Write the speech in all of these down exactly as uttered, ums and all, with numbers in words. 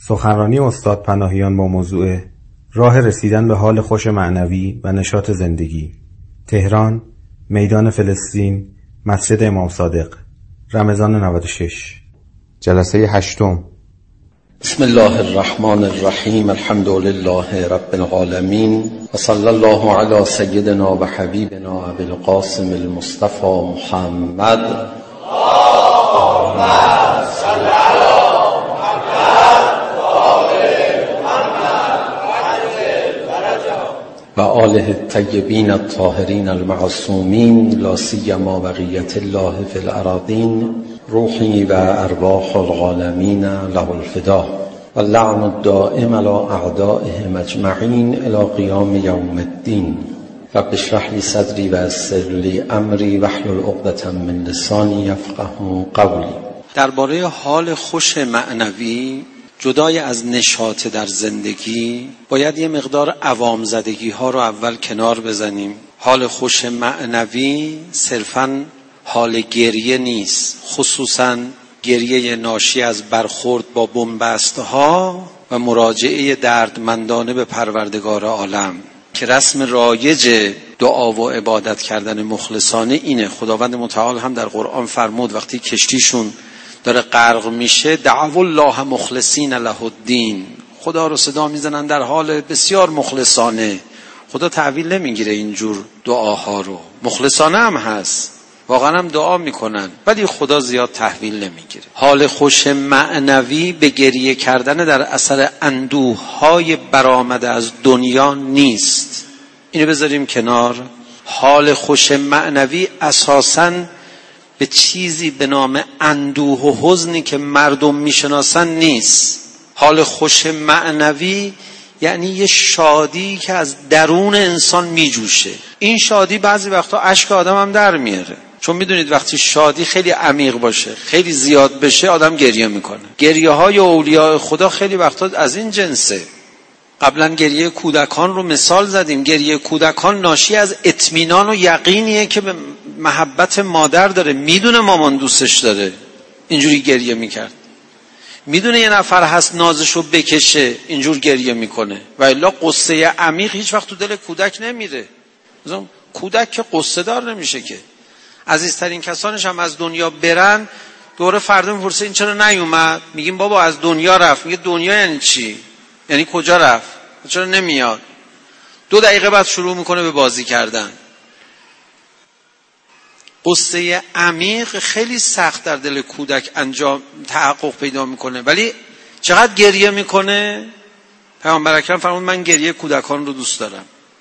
سخنرانی استاد پناهیان با موضوع راه رسیدن به حال خوش معنوی و نشاط زندگی، تهران، میدان فلسطین، مسجد امام صادق، رمضان نود و شش. جلسه هشتم. بسم الله الرحمن الرحیم. الحمد لله رب العالمین و صلی الله علی سیدنا و حبیبنا ابی القاسم المصطفى محمد. اللهم صل علی و آله الطیبین الطاهرین المعصومین، لا سیما بقیة الله فی الأراضین، روحی و ارواح العالمین له الفدا و اللعن الدائم علی اعدائهم اجمعین الی قیام یوم الدین. رب اشرح لی صدری و یسر لی امری واحلل عقدة من لسانی یفقهوا قولی. درباره حال خوش معنوی جدای از نشاط در زندگی باید یه مقدار عوام زدگی ها رو اول کنار بزنیم. حال خوش معنوی صرفاً حال گریه نیست، خصوصاً گریه ناشی از برخورد با بنبست ها و مراجعه دردمندانه به پروردگار عالم که رسم رایج دعا و عبادت کردن مخلصانه اینه. خداوند متعال هم در قرآن فرمود وقتی کشتیشون داره غرق میشه دعوا الله مخلصین له الدین، خدا رو صدا میزنن در حال بسیار مخلصانه. خدا تحویل نمیگیره اینجور دعاها رو، مخلصانه هم هست، واقعا هم دعا میکنن، ولی خدا زیاد تحویل نمیگیره. حال خوش معنوی به گریه کردن در اثر اندوه‌های برآمده از دنیا نیست، اینو بذاریم کنار. حال خوش معنوی اساساً به چیزی به نام اندوه و حزنی که مردم میشناسن نیست. حال خوش معنوی یعنی یه شادی که از درون انسان میجوشه. این شادی بعضی وقتا اشک آدم هم در میاره، چون میدونید وقتی شادی خیلی عمیق باشه، خیلی زیاد بشه، آدم گریه میکنه. گریه های اولیاء خدا خیلی وقتا از این جنسه. قبلا گریه کودکان رو مثال زدیم. گریه کودکان ناشی از اطمینان و یقینیه که به محبت مادر داره، میدونه مامان دوستش داره، اینجوری گریه میکرد. میدونه یه نفر هست نازشو بکشه، اینجور گریه میکنه. و الا قصه عمیق هیچ وقت تو دل کودک نمیره. مثلا کودک که قصه دار نمیشه که. عزیزترین کسانش هم از دنیا برن، دوره فردا میپرسه این چرا نیومد؟ میگیم بابا از دنیا رفت. میگه دنیا یعنی چی؟ یعنی کجا رفت؟ چرا نمیاد؟ دو دقیقه بعد شروع میکنه به بازی کردن. قصه عمیق خیلی سخت در دل کودک انجام تحقق پیدا میکنه، ولی چقدر گریه میکنه؟ پیامبر اکرم فرمود من گریه کودکان رو دوست دارم.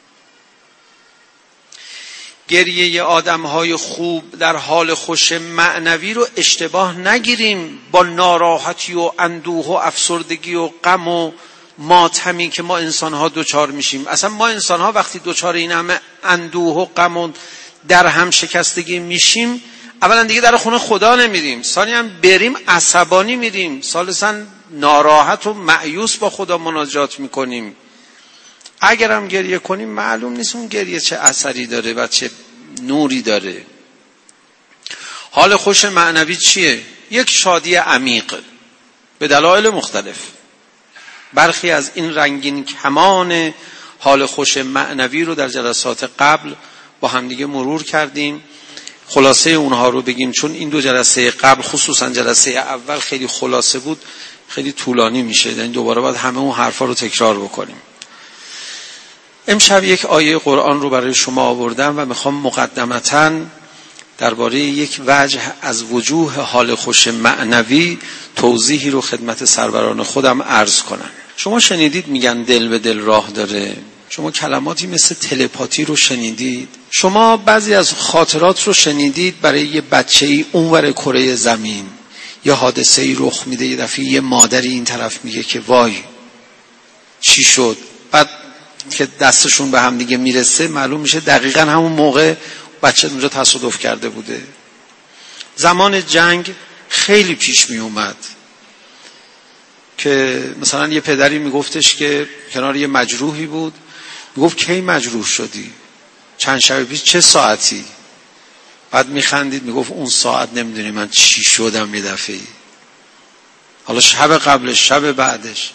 گریه آدمهای خوب در حال خوش معنوی رو اشتباه نگیریم با ناراحتی و اندوه و افسردگی و غم و ماتمی که ما انسان‌ها دوچار میشیم. اصلا ما انسان‌ها وقتی دوچار این همه اندوه و غم و در هم شکستگی میشیم، اولا دیگه در خونه خدا نمیریم، ثانیاً بریم عصبانی میریم، ثالثاً ناراحت و مایوس با خدا مناجات میکنیم. اگرم گریه کنیم معلوم نیست اون گریه چه اثری داره و چه نوری داره. حال خوش معنوی چیه؟ یک شادی عمیق به دلایل مختلف. برخی از این رنگین کمان حال خوش معنوی رو در جلسات قبل با همدیگه مرور کردیم. خلاصه اونها رو بگیم، چون این دو جلسه قبل خصوصا جلسه اول خیلی خلاصه بود، خیلی طولانی میشه، یعنی دوباره باید همه اون حرفا رو تکرار بکنیم. امشب یک آیه قرآن رو برای شما آوردم و میخوام مقدمتاً درباره یک وجه از وجوه حال خوش معنوی توضیحی رو خدمت سروران خودم عرض کنم. شما شنیدید میگن دل به دل راه داره. شما کلماتی مثل تلپاتی رو شنیدید. شما بعضی از خاطرات رو شنیدید برای یه بچه‌ای اونور کره زمین یه حادثه‌ای رخ میده، یه دفعه یه مادری این طرف میگه که وای چی شد، بعد که دستشون به هم دیگه میرسه معلوم میشه دقیقاً همون موقع بچه اونجا تصادف کرده بوده. زمان جنگ خیلی پیش می اومد که مثلا یه پدری میگفتش که کنار یه مجروحی بود، میگفت کی مجروح شدی؟ چند شب پیش. چه ساعتی؟ بعد میخندید میگفت اون ساعت نمیدونی من چی شدم یه دفعه. حالا شب قبلش، شب بعدش.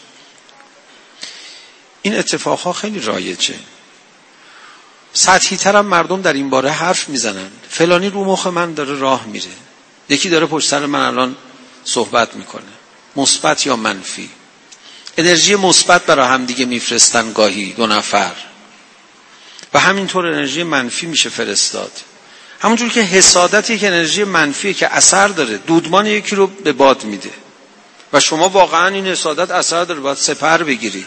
این اتفاقها خیلی رایجه. سطحی ترم مردم در این باره حرف میزنن، فلانی رو مخ من داره راه میره، یکی داره پشت سر من الان صحبت میکنه، مثبت یا منفی. انرژی مثبت برای هم دیگه میفرستن گاهی دو نفر و همینطور انرژی منفی میشه فرستاد. همونجور که حسادت یک انرژی منفیه که اثر داره، دودمان یکی رو به باد میده و شما واقعا این حسادت اثر داره، باید سپر بگیری،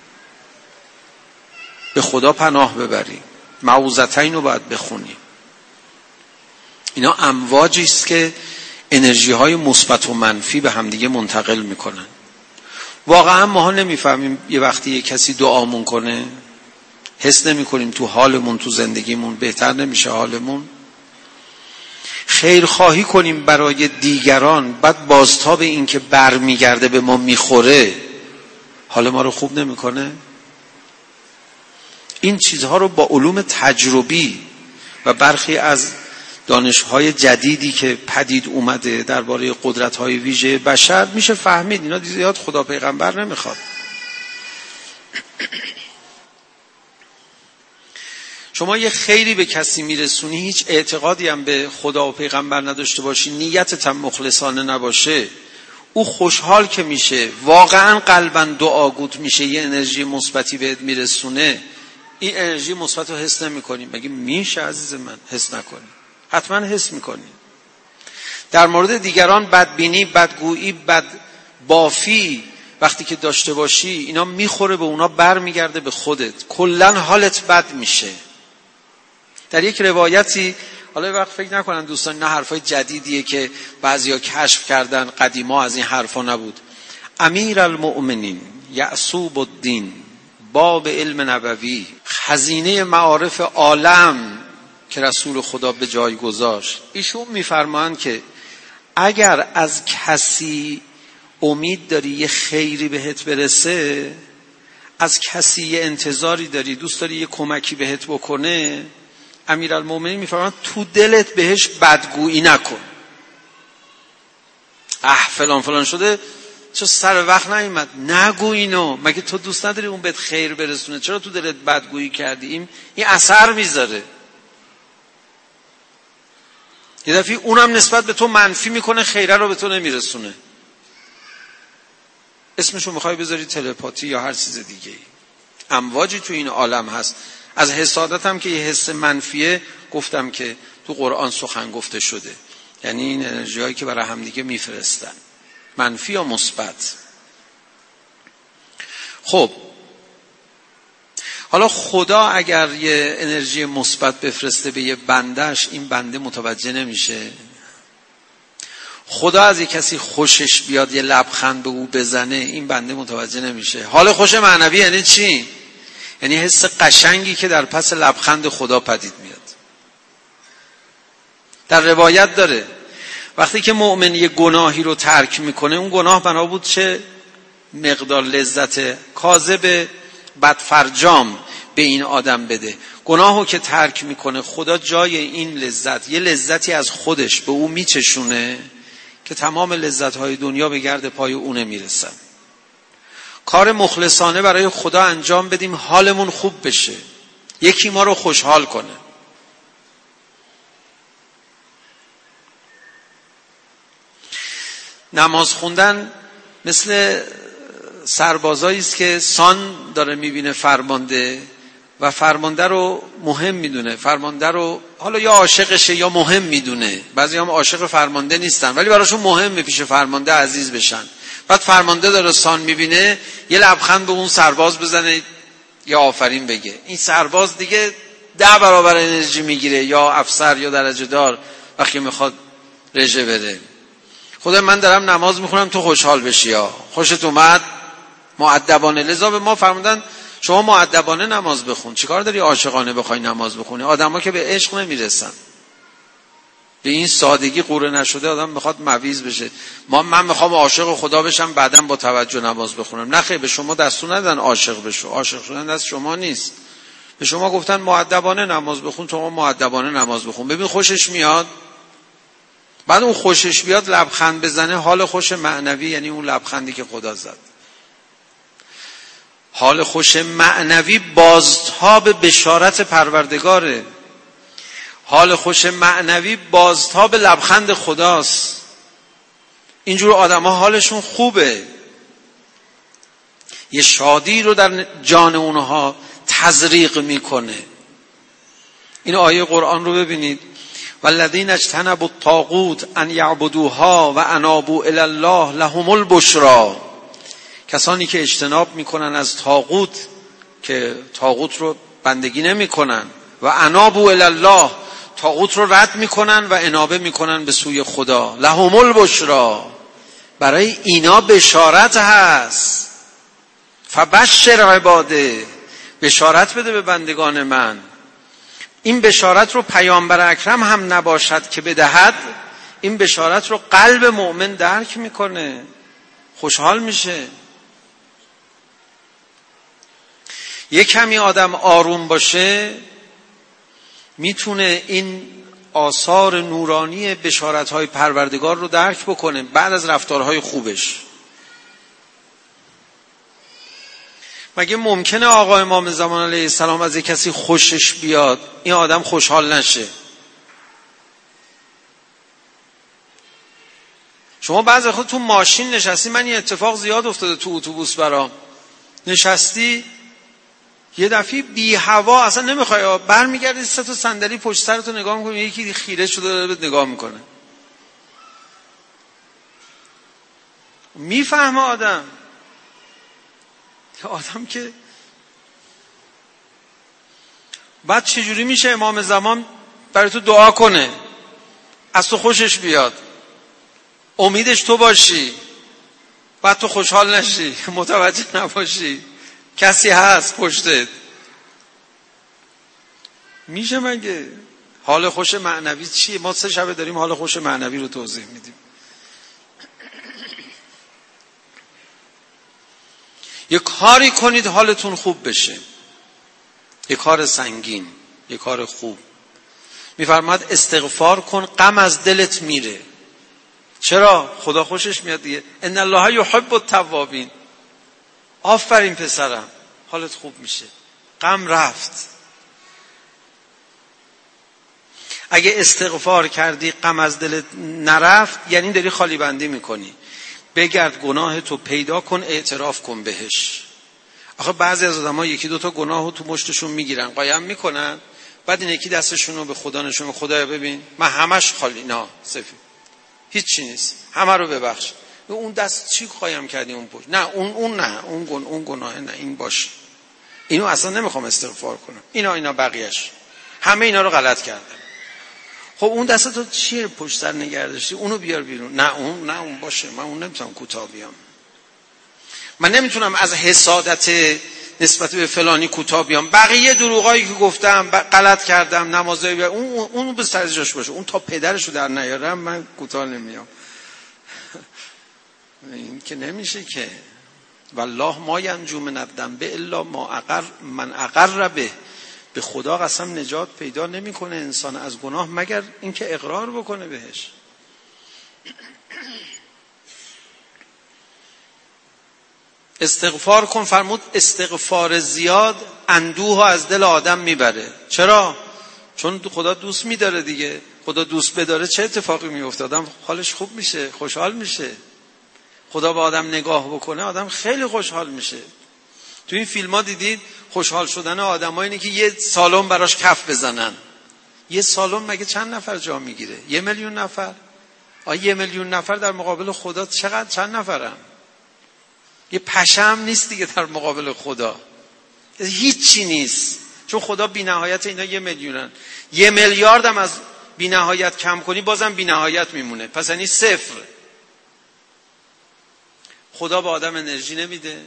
به خدا پناه ببری، معوذتین رو باید بخونی. اینا امواجی است که انرژی های مثبت و منفی به همدیگه منتقل میکنن. واقعا ماها نمیفهمیم یه وقتی یه کسی دعامون کنه، حس نمیکنیم تو حالمون، تو زندگیمون بهتر نمیشه حالمون. خیرخواهی کنیم برای دیگران، بعد بازتاب این که برمیگرده به ما میخوره، حال ما رو خوب نمیکنه. این چیزها رو با علوم تجربی و برخی از دانش‌های جدیدی که پدید اومده درباره قدرت‌های ویژه بشر میشه فهمید. اینا زیاد خدا پیغمبر نمیخواد. شما یه خیری به کسی میرسونی، هیچ اعتقادی هم به خدا و پیغمبر نداشته باشی، نیتت هم مخلصانه نباشه، او خوشحال که میشه، واقعا قلباً دعاگوت میشه، یه انرژی مثبتی بهت میرسونه، این انرژی مثبت رو حس نمی‌کنی. مگه میشه عزیز من حس نکنی؟ حتما حس می‌کنی. در مورد دیگران بدبینی، بدگویی، بدبافی وقتی که داشته باشی، اینا میخوره به اونا، برمیگرده به خودت، کلاً حالت بد میشه. در یک روایتی، حالا وقت فکر نکنن دوستان نه حرفای جدیدیه که بعضیا کشف کردن، قدیما از این حرفا نبود. امیرالمؤمنین یعصوب الدین، باب علم نبوی، خزینه معارف عالم که رسول خدا به جای گذاشت، ایشون میفرمایند که اگر از کسی امید داری یه خیری بهت برسه، از کسی یه انتظاری داری، دوست داری یه کمکی بهت بکنه، امیرالمومنین میفرمایند تو دلت بهش بدگویی نکن. اه فلان فلان شده، چرا سر وقت نیومد؟ نگو اینو. مگه تو دوست نداری اون بهت خیر برسونه؟ چرا تو دلت بدگویی کردی؟ این این اثر میذاره. یه دفعه اونم نسبت به تو منفی میکنه، خیره رو به تو نمیرسونه. اسمشو میخوای بذاری تلپاتی یا هر چیز دیگه ای. امواجی تو این عالم هست. از حسادت هم که یه حس منفیه، گفتم که تو قرآن سخن گفته شده، یعنی این انرژیایی که برای همدیگه میفرستن، منفی یا مثبت. خب حالا خدا اگر یه انرژی مثبت بفرسته به یه بندش، این بنده متوجه نمیشه. خدا از یه کسی خوشش بیاد یه لبخند به او بزنه، این بنده متوجه نمیشه. حال خوش معنوی یعنی چی؟ یعنی حس قشنگی که در پس لبخند خدا پدید میاد. در روایت داره وقتی که مؤمن یه گناهی رو ترک میکنه، اون گناه بنا بود چه مقدار لذت کاذب بدفرجام به این آدم بده. گناهو که ترک میکنه، خدا جای این لذت یه لذتی از خودش به او میچشونه که تمام لذت‌های دنیا به گرد پای اونه میرسن. کار مخلصانه برای خدا انجام بدیم، حالمون خوب بشه، یکی ما رو خوشحال کنه. نماز خوندن مثل سربازایی است که سان داره میبینه فرمانده و فرمانده رو مهم میدونه، فرمانده رو حالا یا عاشقشه یا مهم میدونه. بعضی هم عاشق فرمانده نیستن ولی براشون مهمه پیش فرمانده عزیز بشن. بعد فرمانده داره سان میبینه، یه لبخند به اون سرباز بزنه یا آفرین بگه، این سرباز دیگه ده برابر انرژی میگیره، یا افسر یا درجه دار وقتی میخواد رژه بده. خدا من دارم نماز میخونم تو خوشحال بشی، یا خوشت اومد، مؤدبانه. لذا به ما فرمودن شما مؤدبانه نماز بخون. چیکار داری عاشقانه بخوای نماز بخونی؟ آدما که به عشق نمیرسن، به این سادگی قوره نشده آدم میخواد مویز بشه. ما من میخوام عاشق خدا بشم بعدم با توجه نماز بخونم. نه خیر، به شما دستور ندادن عاشق بشو. عاشق شدن دست شما نیست. به شما گفتن مؤدبانه نماز بخون، تو مؤدبانه نماز بخون. ببین خوشش میاد. بعد اون خوشش بیاد لبخند بزنه، حال خوش معنوی یعنی اون لبخندی که خدا زد. حال خوش معنوی بازتاب بشارت پروردگاره. حال خوش معنوی بازتاب لبخند خداست. اینجور آدم ها حالشون خوبه، یه شادی رو در جان اونها تزریق میکنه. این آیه قرآن رو ببینید، والذین اجتنبوا الطاغوت ان یعبدوها و انابوا الی الله لهم البشری. کسانی که اجتناب میکنن از طاغوت، که طاغوت رو بندگی نمیکنن، و انابوا الی الله، طاغوت رو رد میکنن و انابه میکنن به سوی خدا، لهم البشری، برای اینا بشارت هست. فبشر عباده، بشارت بده به بندگان من. این بشارت رو پیامبر اکرم هم نباشد که بدهد، این بشارت رو قلب مؤمن درک میکنه، خوشحال میشه. یک کمی آدم آروم باشه میتونه این آثار نورانی بشارت‌های پروردگار رو درک بکنه بعد از رفتارهای خوبش. مگه ممکنه آقا امام زمان علیه السلام از یک کسی خوشش بیاد این آدم خوشحال نشه؟ شما بعضی خود تو ماشین نشستی، من این اتفاق زیاد افتاده تو اتوبوس برام، نشستی یه دفعه بی هوا اصلا نمیخوای، برمیگردی سه تا صندلی پشت سرتو نگاه میکنی، یکی خیره شده داره بهت نگاه میکنه. میفهمه آدم آدم که بعد چجوری میشه امام زمان برای تو دعا کنه، از تو خوشش بیاد، امیدش تو باشی، بعد تو خوشحال نشی، متوجه نباشی کسی هست پشتت؟ میشه مگه؟ حال خوش معنوی چیه؟ ما سه شبه داریم حال خوش معنوی رو توضیح میدیم. یک کاری کنید حالتون خوب بشه، یک کار سنگین، یک کار خوب. میفرماد استغفار کن غم از دلت میره. چرا؟ خدا خوشش میاد دیگه. ان الله یحب التوابین. آفرین پسرم، حالت خوب میشه، غم رفت. اگه استغفار کردی غم از دلت نرفت یعنی داری خالی بندی میکنی. بگرد گناه تو پیدا کن، اعتراف کن بهش. آخه بعضی از آدم‌ها یکی دو تا گناهو تو مشتشون میگیرن، قایم میکنن، بعد این یکی دستشونو به خدا نشون، خدایا ببین من همش خالی، نه سفید، هیچ چی نیست، همه رو ببخش. اون دست چی قایم کردی اون پشت؟ نه اون اون نه اون گن اون گناه نه، این باشه، اینو اصلا نمیخوام استغفار کنم، اینا اینا بقیه‌اش همه اینا رو غلط کردم. خب اون دست تو چیه پشت سر نگه داشتی؟ اونو بیار بیرون. نه اون نه اون باشه، من اون نمیتونم کوتاه بیام، من نمیتونم از حسادت نسبت به فلانی کوتاه بیام. بقیه دروغایی که گفتم غلط کردم، نمازای اون اون به سر جاش باشه، اون تا پدرشو در نیارم من کوتاه نمیام. این که نمیشه که. والله ما ینجو من الذنب الا ما اقر من اقر به. به خدا قسم نجات پیدا نمیکنه انسان از گناه مگر اینکه اقرار بکنه بهش. استغفار کن، فرمود استغفار زیاد اندوه از دل آدم میبره. چرا؟ چون خدا دوست میداره دیگه. خدا دوست بداره چه اتفاقی میفته؟ آدم حالش خوب میشه، خوشحال میشه. خدا به آدم نگاه بکنه آدم خیلی خوشحال میشه. تو این فیلم ها دیدید خوشحال شدن آدم ها اینه که یه سالن براش کف بزنن. یه سالن مگه چند نفر جا میگیره؟ یه میلیون نفر؟ آیا یه میلیون نفر در مقابل خدا چقدر چند نفرم؟ یه پشم نیست دیگه در مقابل خدا، هیچی نیست. چون خدا بی نهایت، اینا یه میلیونن. یه میلیارد هم از بی نهایت کم کنی بازم بی نهایت میمونه، پس یعنی صفر. خدا به آدم انرژی نمیده.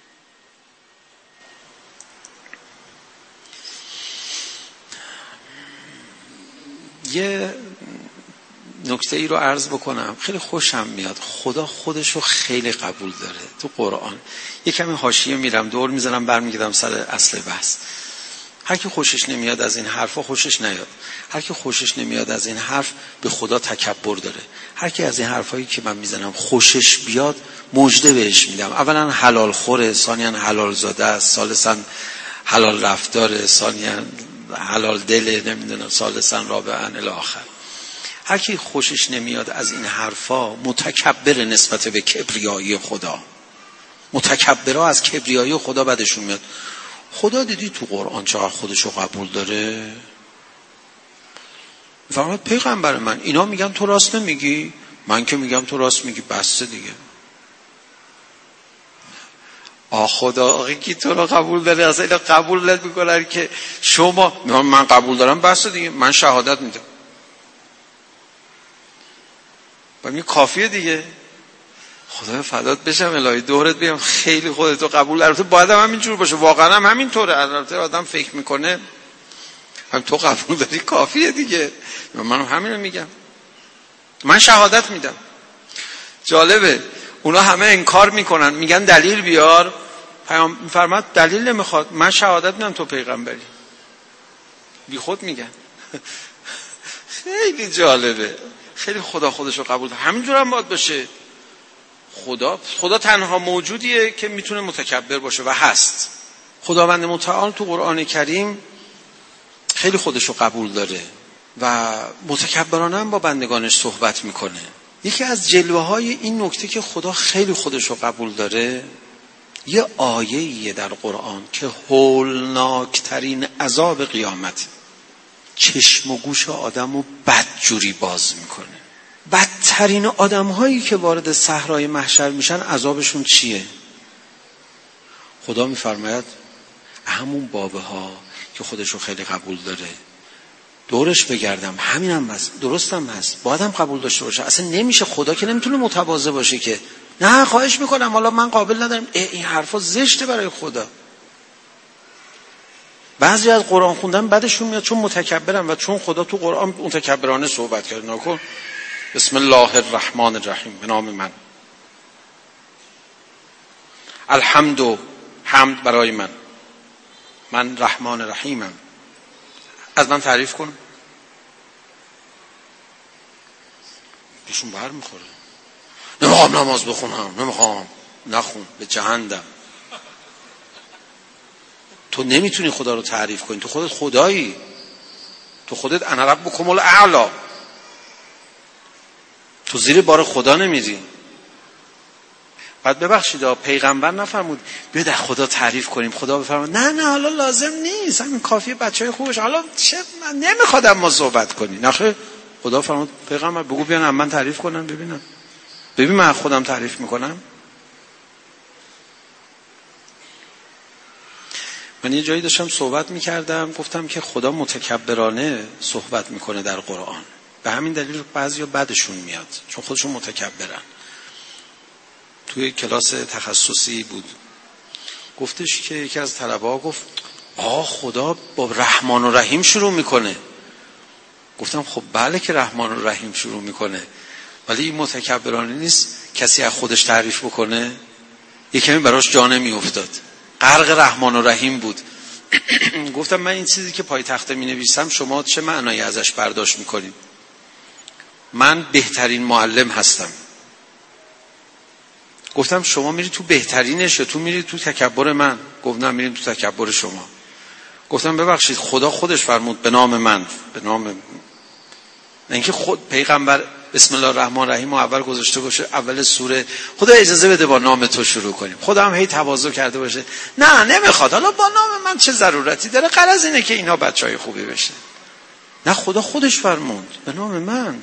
یه نکته ای رو عرض بکنم، خیلی خوشم میاد. خدا خودشو خیلی قبول داره. تو قرآن یه کمی حاشیه میرم دور میزنم برمیگردم سر اصل بحث. هر کی خوشش نمیاد از این حرفا خوشش نیاد. هر کی خوشش نمیاد از این حرف به خدا تکبر داره. هر کی از این حرفایی که من میزنم خوشش بیاد مژده بهش میدم. اولا حلال خوره، ثانیا حلال زاده است، ثالثا حلال رفتاره، ثانیا حلال دله، نمیدونم، ثالثا رابعا الی آخر. هر کی خوشش نمیاد از این حرفا متکبر نسبت به کبریایی خدا. متکبرها از کبریایی خدا بدشون میاد. خدا دیدی تو قرآن چقدر خودشو قبول داره؟ فرمود پیغمبر من اینا میگن تو راست نمیگی، من که میگم تو راست میگی، بسته دیگه. آ خدا آقای کی تو رو قبول داره؟ اصلا اینا قبول نمیکنن که شما من قبول دارم، بسته دیگه، من شهادت میدم. و این کافیه دیگه. خدا فدات بشم الهی دورت بیام، خیلی خودتو قبول داره. تو باید هم همینجور باشه، واقعا هم همینطوره. البته آدم فکر میکنه هم تو قبول داری کافیه دیگه. من همین رو میگم، من شهادت میدم. جالبه اونا همه انکار میکنن، میگن دلیل بیار. پیام میفرماد دلیل نمیخواد، من شهادت میدم تو پیغمبری. بی خود میگن. خیلی جالبه، خیلی خدا خودشو قبول داره. همینجور هم باید باشه. خدا خدا تنها موجودیه که میتونه متکبر باشه و هست. خداوند متعال تو قرآن کریم خیلی خودشو قبول داره و متکبرانه هم با بندگانش صحبت میکنه. یکی از جلوه های این نکته که خدا خیلی خودشو قبول داره، یه آیه‌ایه در قرآن که هولناکترین عذاب قیامت چشم و گوش آدمو بدجوری باز میکنه. بدترین آدم هایی که وارد صحرای محشر میشن عذابشون چیه؟ خدا میفرماید همون بابه ها که خودشو خیلی قبول داره دورش بگردم، همین هم هست، درست هم هست، باید هم قبول داشته باشه. اصلا نمیشه، خدا که نمیتونه متواضع باشه که نه خواهش میکنم حالا من قابل ندارم. این حرفا زشته برای خدا. بعضی از قرآن خوندن بعدشون میاد چون متکبرن و چون خدا تو قرآن متکبرانه صحبت کرد. نکن بسم الله الرحمن الرحیم، به نام من. الحمد، حمد برای من، من رحمان رحیمم. از من تعریف کن. بهشون بر میخوره. نمیخوام نماز بخونم، نمیخوام. نخون، به جهنم. تو نمیتونی خدا رو تعریف کنی، تو خودت خدایی، تو خودت انا ربکم الاعلی، تو زیر بار خدا نمیری. بعد ببخشید پیغمبر نفرمود بیا در خدا تعریف کنیم، خدا بفرمود نه نه حالا لازم نیست، همین کافیه، بچهای خوبش، حالا چه نمیخوادم ما صحبت کنی. نخیر، خدا فرمود پیغمبر بگو بیان من تعریف کنم ببینم، ببین من خودم تعریف میکنم. من یه جایی داشتم صحبت میکردم، گفتم که خدا متکبرانه صحبت میکنه در قرآن، به همین دلیل بعضیا بدشون میاد چون خودشون متکبرن. توی کلاس تخصصی بود، گفتش که یکی از طلبه‌ها گفت آه خدا با رحمان و رحیم شروع میکنه. گفتم خب بله که رحمان و رحیم شروع میکنه، ولی این متکبرانه نیست کسی از خودش تعریف بکنه. یکمی براش جا نمیافتاد، غرق رحمان و رحیم بود. گفتم من این چیزی که پای تخته می نویسم شما چه معنایی ازش برداشت میکنید؟ من بهترین معلم هستم. گفتم شما میری تو بهترینش یا تو میری تو تکبر من؟ گفت نه میریم تو تکبر شما. گفتم ببخشید خدا خودش فرمود به نام من، به نام من. اینکه خود پیغمبر بسم الله الرحمن الرحیم اول گذاشته باشه اول سوره، خدا اجازه بده با نام تو شروع کنیم. خدا هم هی تواضع کرده باشه نه نمیخواد، حالا با نام من چه ضرورتی داره، غرض اینه که اینا بچهای خوبی بشه. نه خدا خودش فرمود به نام من.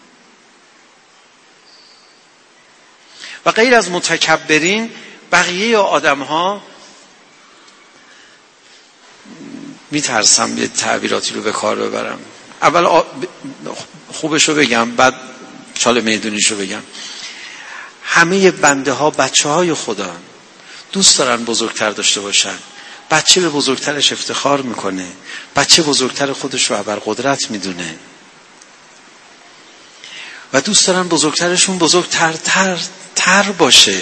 و غیر از متکبرین بقیه آدم ها، میترسم یه تعبیراتی رو به کار ببرم، اول آ... خوبش رو بگم بعد چاله میدونیش رو بگم. همه بنده ها بچه های خدا هن. دوست دارن بزرگتر داشته باشن. بچه به بزرگترش افتخار میکنه، بچه بزرگتر خودش رو ابرقدرت میدونه و دوست دارن بزرگترشون بزرگتر تر تر باشه،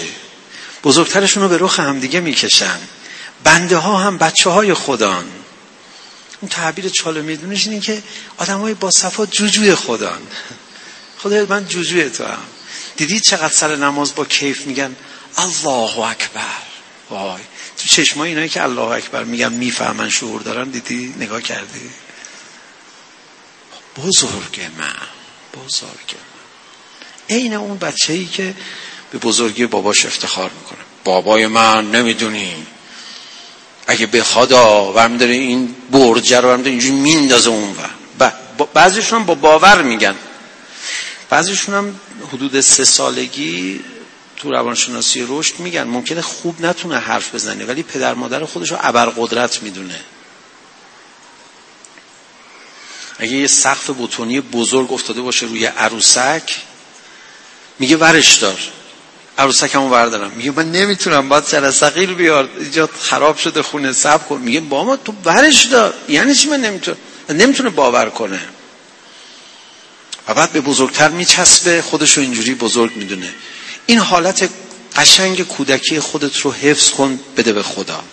بزرگترشون رو به رخ همدیگه میکشن. بنده ها هم بچه های خدان. اون تعبیر چاله میدونش اینه که آدمای با صفا جوجوی خدان. خدای من جوجوی تو هم. دیدی چقدر سر نماز با کیف میگن الله اکبر؟ وای تو چشمای اینایی که الله اکبر میگن میفهمن شعور دارن، دیدی؟ نگاه کردی؟ بزرگ من، بزرگ من. عین اون بچه‌ای که به بزرگی باباش افتخار میکنه. بابای من نمیدونی اگه بخواد ورم داره این برجه رو ورم داره اینجوری میندازه اون ور. بعضیشون هم با باور میگن، بعضیشون هم حدود سه سالگی تو روانشناسی رشد میگن ممکنه خوب نتونه حرف بزنه ولی پدر مادر خودش رو ابرقدرت میدونه. اگه یه سقف بتونی بزرگ افتاده باشه روی عروسک، میگه ورش دار، عروسک همون وردارم. میگه من نمیتونم، باید سرسقیل بیار، اینجا خراب شده خونه، صبر کن. میگه بابا تو ورش دار. یعنی چی من نمیتونم؟ نمیتونه باور کنه و بعد به بزرگتر میچسبه، خودش رو اینجوری بزرگ میدونه. این حالت قشنگ کودکی خودت رو حفظ کن، بده به خدا.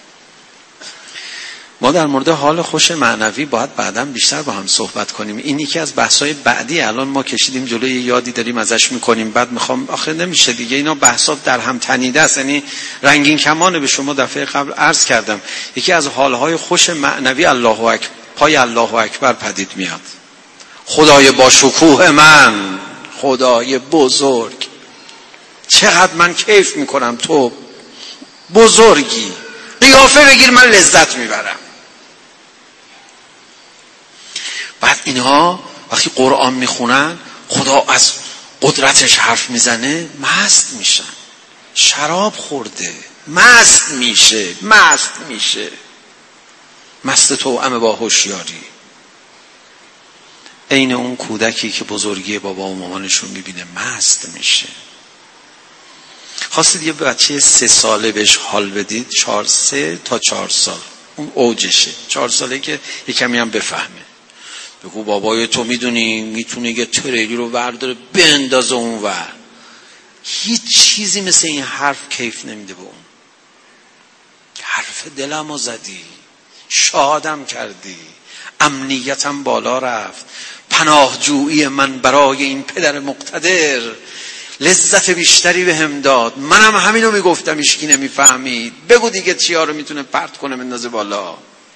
ما در مورد حال خوش معنوی باید بعداً بیشتر با هم صحبت کنیم. این یکی از بحث‌های بعدی. الان ما کشیدیم جلوی یادی داریم ازش میکنیم، بعد میخوام آخه نمیشه دیگه، اینا بحثات در هم تنیده است. یعنی رنگین کمانه. به شما دفعه قبل عرض کردم یکی از حالهای خوش معنوی الله اکبر، پای الله اکبر پدید میاد. خدای با شکوه من، خدای بزرگ، چقدر من کیف میکنم تو بزرگی، قیافه بگیر من لذت میبرم. بعد اینها وقتی قرآن میخونن خدا از قدرتش حرف میزنه، مست میشن. شراب خورده مست میشه، مست میشه، مست توأم با هوشیاری. عین اون کودکی که بزرگی بابا و مامانشون میبینه مست میشه. خواستید یه بچه سه ساله بهش حال بدید، چهار سه تا چهار سال اون اوجشه، چهار ساله که یه کمی هم بفهمه. بگو بابای تو میدونی میتونه یه تریلی رو برداره بندازه اون ور. هیچ چیزی مثل این حرف کیف نمیده به اون. حرف دلمو زدی، شادم کردی، امنیتم بالا رفت، پناهجویی من برای این پدر مقتدر لذت بیشتری به هم داد. منم همینو میگفتم، ایشکی نمیفهمید. بگو دیگه چیا رو میتونه پرت کنه بندازه بالا.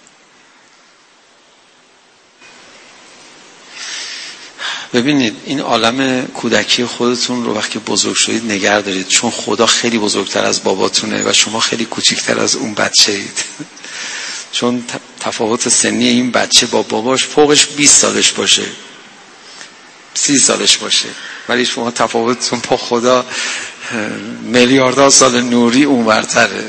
ببینید این عالم کودکی خودتون رو وقتی بزرگ شدید نگه دارید، چون خدا خیلی بزرگتر از باباتونه و شما خیلی کوچکتر از اون بچه اید. چون تفاوت سنی این بچه با باباش فوقش بیست سالش باشه، سی سالش باشه، ولی شما تفاوتتون با خدا میلیاردها سال نوری اونورتره.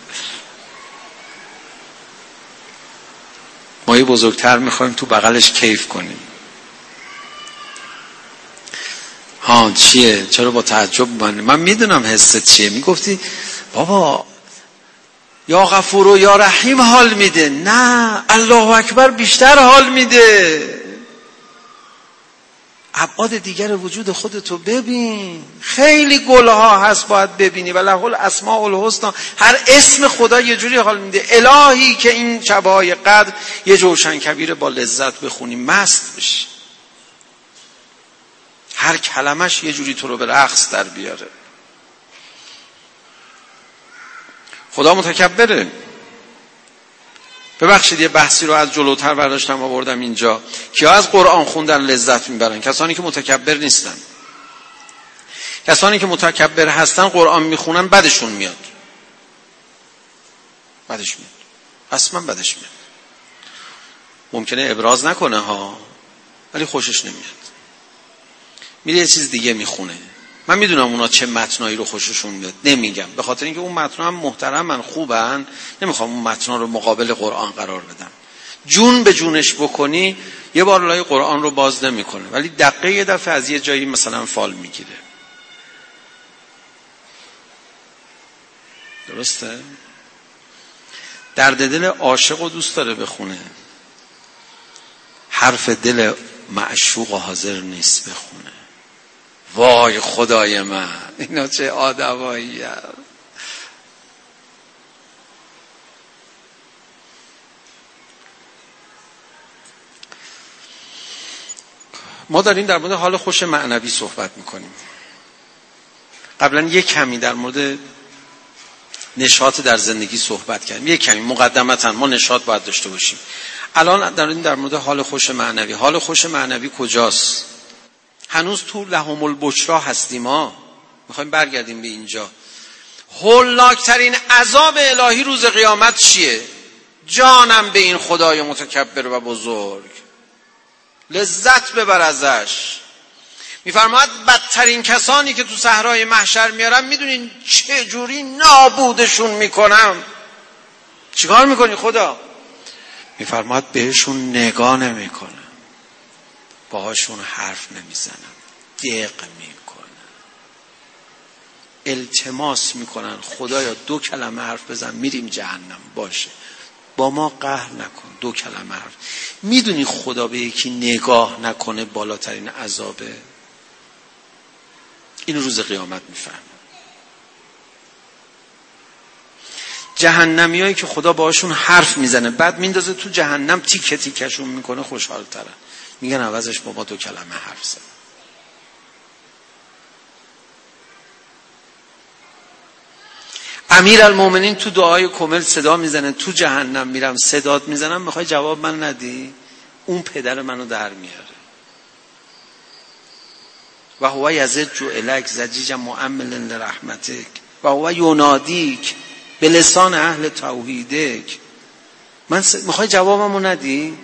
ما یه بزرگتر میخوایم تو بغلش کیف کنیم. ها چیه؟ چرا با تعجب من من میدونم حست چیه. میگفتی بابا یا غفور و یا رحیم حال میده. نه، الله اکبر بیشتر حال میده. ابعاد دیگر وجود خودتو ببین. خیلی گلها هست باید ببینی و له الاسماء الحسنا. هر اسم خدا یه جوری حال میده. الهی که این شبهای قدر یه جوشن کبیر با لذت بخونی مست بشی، هر کلمش یه جوری تو رو به رقص در بیاره. خدا متکبره. ببخشید یه بحثی رو از جلوتر برداشتم آوردم اینجا. کیا از قرآن خوندن لذت میبرن؟ کسانی که متکبر نیستن. کسانی که متکبر هستن قرآن میخونن بدشون میاد. بدش میاد. اصلا بدش میاد. ممکنه ابراز نکنه ها، ولی خوشش نمیاد. میره یه چیز دیگه میخونه. من میدونم اونا چه متنایی رو خوششون میاد، نمیگم، به خاطر اینکه اون متنا هم محترمن، خوبن، نمیخوام اون متنا رو مقابل قرآن قرار بدم. جون به جونش بکنی یه بار لای قرآن رو باز نمیکنه، ولی دقیقه یه دفعه از یه جایی مثلا فال میگیره. درسته؟ درد دل عاشق رو دوست داره بخونه، حرف دل معشوق حاضر نیست بخونه. وای خدای من، اینا چه آدمایی هست. ما داریم در مورد حال خوش معنوی صحبت میکنیم. قبلا یک کمی در مورد نشاط در زندگی صحبت کردیم، یک کمی مقدمتا ما نشاط باید داشته باشیم. الان داریم در مورد حال خوش معنوی. حال خوش معنوی کجاست؟ هنوز تو لهم البشرا هستیم. ما میخوایم برگردیم به اینجا. هولناکترین عذاب الهی روز قیامت چیه؟ جانم به این خدای متکبر و بزرگ، لذت ببر ازش. میفرماید بدترین کسانی که تو صحرای محشر میارم، میدونین چه جوری نابودشون میکنم؟ چیکار میکنی خدا؟ میفرماید بهشون نگاه نمیکنم، باهاشون حرف نمیزنم، دق میکنم، التماس میکنن خدایا دو کلمه حرف بزن میریم جهنم، باشه با ما قهر نکن، دو کلمه حرف. میدونی خدا به یکی نگاه نکنه بالاترین عذابه؟ این روز قیامت میفهمه. جهنمی هایی که خدا باشون حرف میزنه بعد میندازه تو جهنم تیکه تیکشون میکنه، خوشحال ترن، میگن عوضش با ما دو کلمه حرف زد. امیرالمومنین تو دعای کامل صدا میزنه تو جهنم میرم صدات میزنم میخوای جواب من ندی؟ اون پدر منو در میاره. و هو یزج الک زجیجا مؤمل لرحمتک و هو ینادیک به لسان اهل توحیدک. من س... میخوای جوابمو ندی؟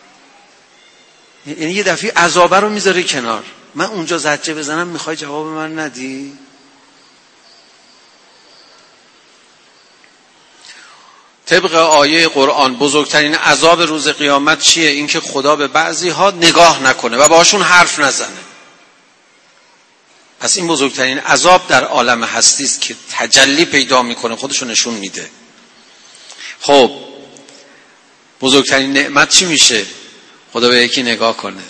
یعنی یه دفعه عذابه رو میذاره کنار، من اونجا زجه بزنم میخوای جواب من ندی؟ طبق آیه قرآن بزرگترین عذاب روز قیامت چیه؟ این که خدا به بعضی ها نگاه نکنه و باشون حرف نزنه. پس این بزرگترین عذاب در عالم هستی است که تجلی پیدا میکنه، خودشو نشون میده. خب بزرگترین نعمت چی میشه؟ خدا به یکی نگاه کنه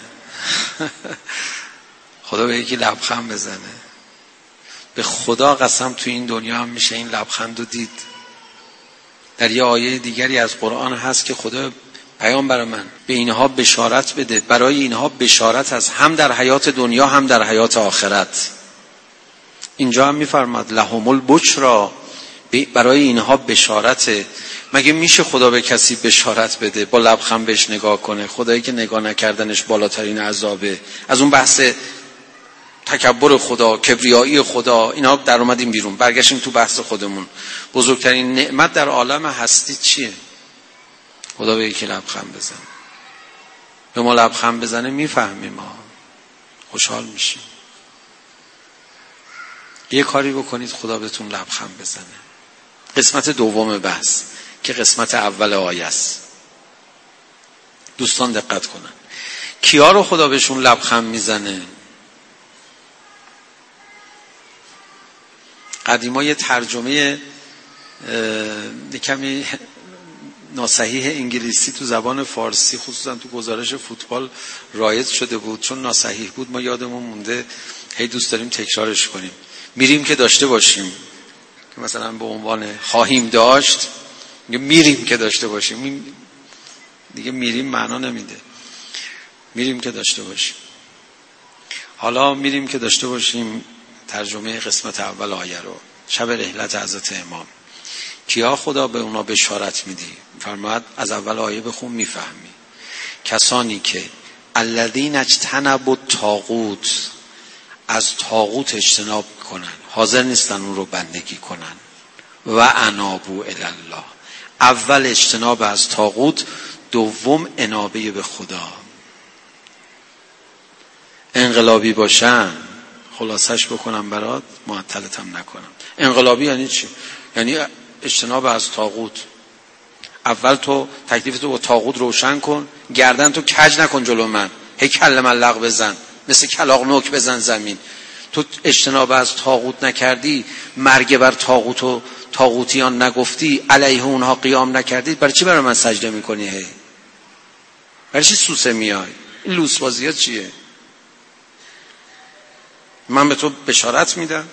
خدا به یکی لبخند بزنه. به خدا قسم تو این دنیا هم میشه این لبخند رو دید. در یه آیه دیگری از قرآن هست که خدا پیامبر من به اینها بشارت بده، برای اینها بشارت از هم در حیات دنیا هم در حیات آخرت. اینجا هم میفرماد لهم البشرا، برای اینها بشارته. مگه میشه خدا به کسی بشارت بده با لبخند بهش نگاه کنه؟ خدایی که نگاه نکردنش بالاترین عذابه. از اون بحث تکبر خدا، کبریایی خدا، اینا در اومدیم بیرون، برگشتیم تو بحث خودمون. بزرگترین نعمت در عالم هستی چیه؟ خدا به یکی لبخند بزنه. به ما لبخند بزنه میفهمیم، ما خوشحال میشیم. یه کاری بکنید خدا بهتون لبخند بزنه. قسمت دوم بحث که قسمت اول آیه است. دوستان دقت کنن. کیا رو خدا بهشون لبخند میزنه؟ قدیما یه ترجمه کمی ناصحیح انگلیسی تو زبان فارسی خصوصا تو گزارش فوتبال رایج شده بود، چون ناصحیح بود ما یادمون مونده، هی دوست داریم تکرارش کنیم. میریم که داشته باشیم، که مثلا به عنوان خواهیم داشت، میریم که داشته باشیم، دیگه میریم معنا نمیده، میریم که داشته باشیم. حالا میریم که داشته باشیم ترجمه قسمت اول آیه رو، شب رحلت حضرت امام. کیا خدا به اونا بشارت میدی؟ فرماید از اول آیه بخون میفهمی. کسانی که الذین اجتنبوا الطاغوت، از طاغوت اجتناب کنن، حاضر نیستن اون رو بندگی کنن. و انابوا الی الله، اول اجتناب از طاغوت، دوم انابه به خدا. انقلابی باشن، خلاصش بکنم برات، معطلتم نکنم. انقلابی یعنی چی؟ یعنی اجتناب از طاغوت. اول تو تکلیف تو با طاغوت روشن کن، گردن تو کج نکن جلو من، هی کله ملق بزن، مثل کلاغ نوک بزن زمین. تو اجتناب از طاغوت نکردی، مرگ بر طاغوت و طاغوتیان نگفتی، علیه اونها قیام نکردی، برای چی برای من سجده میکنی؟ هی برای چی سوسه میای؟ این لوس بازی ها چیه؟ من به تو بشارت میدم،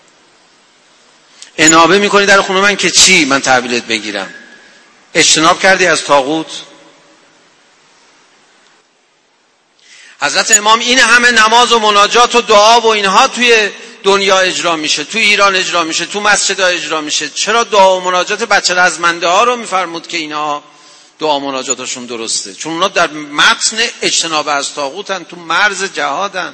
انابه میکنی در خونه من که چی؟ من تحویلت بگیرم. اجتناب کردی از طاغوت. حضرت امام این همه نماز و مناجات و دعا و اینها توی دنیا اجرا میشه، توی ایران اجرا میشه، تو مسجدها اجرا میشه، چرا دعا و مناجات بچه رزمنده ها رو میفرمود که اینها دعا و مناجاتشون درسته؟ چون اونا در متن اجتناب از طاغوتن، تو مرز جهادن.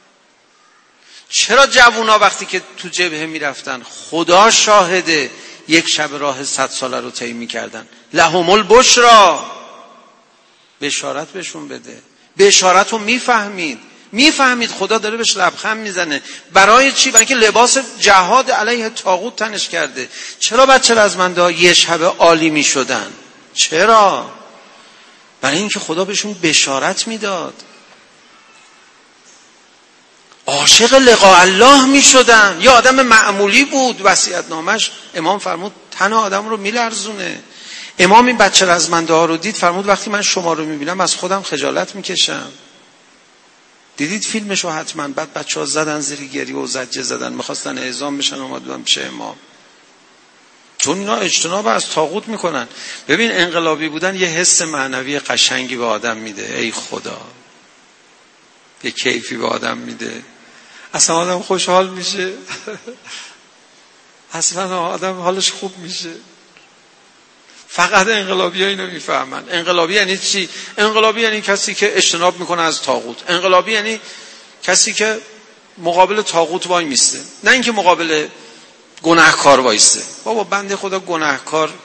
چرا جوونا وقتی که تو جبهه میرفتن خدا شاهده یک شب راه صد ساله رو طی میکردن؟ لهم البشری، بشارت بهشون بده. بشارت رو میفهمید، میفهمید خدا داره بهش لبخند میزنه. برای چی؟ برای اینکه لباس جهاد علیه طاغوت تنش کرده. چرا بچه رزمنده ها یه شب عالی میشدن؟ چرا؟ برای اینکه خدا بهشون بشارت میداد، عاشق لقاء الله میشدن. یه آدم معمولی بود، وصیت‌نامش امام فرمود تن آدم رو میلرزونه. امام این بچه رزمنده ها رو دید، فرمود وقتی من شما رو میبینم از خودم خجالت میکشم. دیدید فیلمشو حتما؟ بعد بچه ها زدن زیر گریه و زجه زدن، میخواستن اعزام بشن، اومدن پیش امام، چون اینا اجتناب از طاغوت میکنن. ببین انقلابی بودن یه حس معنوی قشنگی به آدم میده، ای خدا، یه کیفی به آدم میده، اصلا آدم خوشحال میشه اصلا آدم حالش خوب میشه. فقط انقلابی ها اینو میفهمن. انقلابی یعنی چی؟ انقلابی یعنی کسی که اجتناب میکنه از طاغوت. انقلابی یعنی کسی که مقابل طاغوت وای میسته، نه اینکه مقابل گناهکار وایسته. بابا بنده خدا گناهکار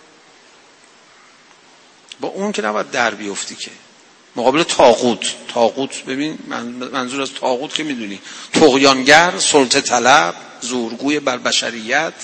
با اون که نباید در بیفتی، که مقابل طاغوت. طاغوت ببین منظور از طاغوت که میدونی، طغیانگر، سلطه طلب، زورگوی بر بشریت.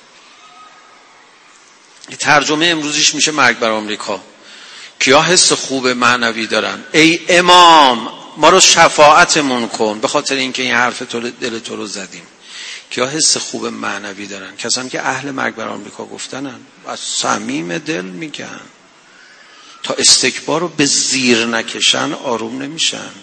ترجمه امروزیش میشه مرگ بر آمریکا. کیا حس خوب معنوی دارن؟ ای امام ما رو شفاعتمون کن، به خاطر اینکه این حرف تو دل تو رو زدیم. کیا حس خوب معنوی دارن؟ کسانی که اهل مرگ بر آمریکا گفتنن، از صمیم دل میگن. تا استکبار رو به زیر نکشن آروم نمیشن.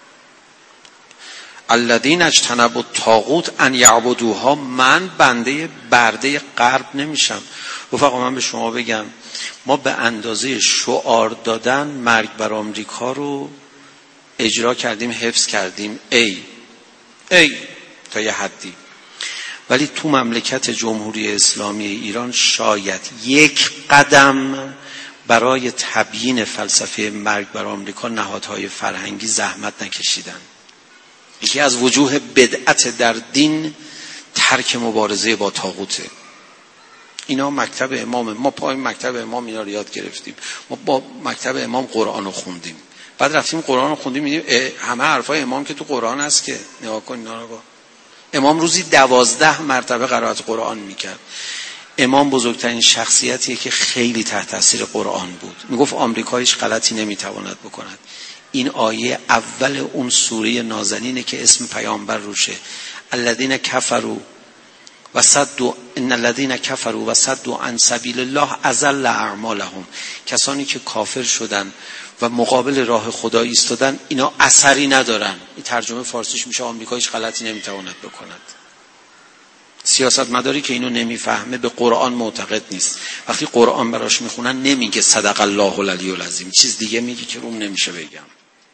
الذین اجتنبوا الطاغوت ان یعبدوها، من بنده برده غرب نمیشم. رفقا من به شما بگم، ما به اندازه شعار دادن مرگ بر آمریکا رو اجرا کردیم، حفظ کردیم، ای ای تا یه حدی. ولی تو مملکت جمهوری اسلامی ایران شاید یک قدم برای تبیین فلسفه مرگ بر آمریکا نهادهای فرهنگی زحمت نکشیدن. یکی از وجوه بدعت در دین ترک مبارزه با طاغوته. اینا مکتب امام، ما پای مکتب امام اینا رو یاد گرفتیم. ما با مکتب امام قرآن رو خوندیم، بعد رفتیم قرآن رو خوندیم، میدیم همه حرفای امام که تو قرآن هست، که نگاه کن اینا رو. امام روزی دوازده مرتبه قرائت قرآن میکرد. امام بزرگترین شخصیتیه که خیلی تحت تاثیر قرآن بود. میگفت آمریکا هیچ غلطی نمیتواند بکند. این آیه اول اون سوره نازنینه که اسم پیامبر روشه. الذین کفروا و صدوا ان الذین کفروا و صدوا عن سبیل الله اضل اعمالهم. کسانی که کافر شدن و مقابل راه خدا ایستادن، اینا اثری ندارن. این ترجمه فارسیش میشه آمریکا هیچ غلطی نمیتواند بکند. سیاستمداری که اینو نمیفهمه به قرآن معتقد نیست. وقتی قرآن براش میخونن نمیگه صدق الله العلی العظیم، چیز دیگه میگه که روم نمیشه بگم.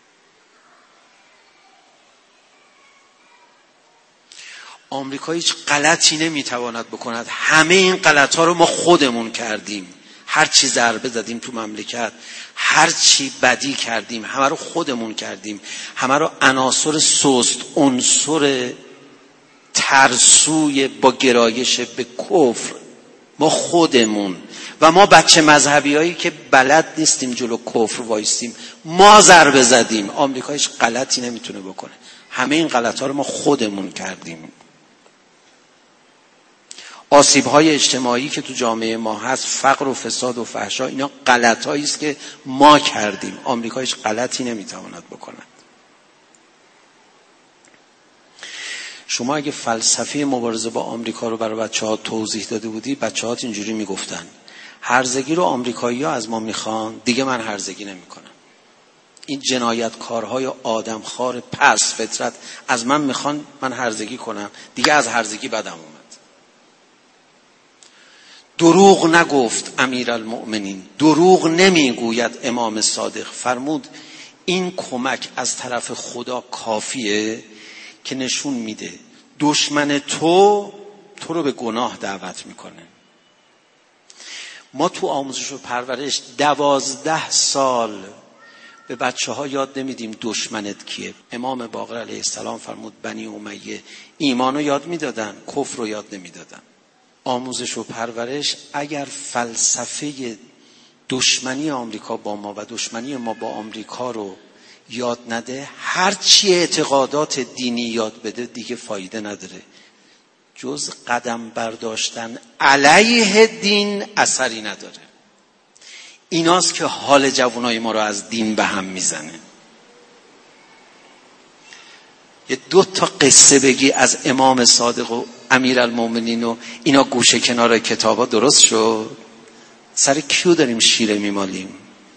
آمریکا هیچ غلطی نمیتواند بکند. همه این غلط ها رو ما خودمون کردیم. هر چی ضربه زدیم تو مملکت، هر چی بدی کردیم، همه رو خودمون کردیم. همه رو عناصر سست، عنصر ترسوی با گرایش به کفر ما خودمون، و ما بچه مذهبی هایی که بلد نیستیم جلو کفر وایستیم، ما ضربه زدیم. آمریکا هیچ غلطی نمیتونه بکنه. همه این غلط ها رو ما خودمون کردیم. آسیب های اجتماعی که تو جامعه ما هست، فقر و فساد و فحشا، اینا غلط هایی است که ما کردیم. آمریکا هیچ غلطی نمیتواند بکند. شما اگه فلسفه مبارزه با آمریکا رو برای بچه‌ها توضیح داده بودی، بچه‌ها اینجوری میگفتن هرزگی رو آمریکایی‌ها از ما میخوان، دیگه من هرزگی نمیکنم. این جنایتکارهای آدمخوار پس فطرت از من میخوان من هرزگی کنم، دیگه از هرزگی بدم اومد. دروغ نگفت امیرالمؤمنین، دروغ نمیگوید امام صادق. فرمود این کمک از طرف خدا کافیه که نشون میده دشمن تو تو رو به گناه دعوت میکنه. ما تو آموزش و پرورش دوازده سال به بچه ها یاد نمیدیم دشمنت کیه. امام باقر علیه السلام فرمود بنی امیه ایمانو یاد میدادن، کفر رو یاد نمیدادن. آموزش و پرورش اگر فلسفه دشمنی آمریکا با ما و دشمنی ما با آمریکا رو یاد نده، هرچی اعتقادات دینی یاد بده دیگه فایده نداره، جز قدم برداشتن علیه دین اثری نداره. ایناست که حال جوانای ما رو از دین به هم میزنه. یه دو تا قصه بگی از امام صادق و امیرالمومنین و اینا گوشه کنار کتابا درست شد. سر کیو داریم شیره میمالیم؟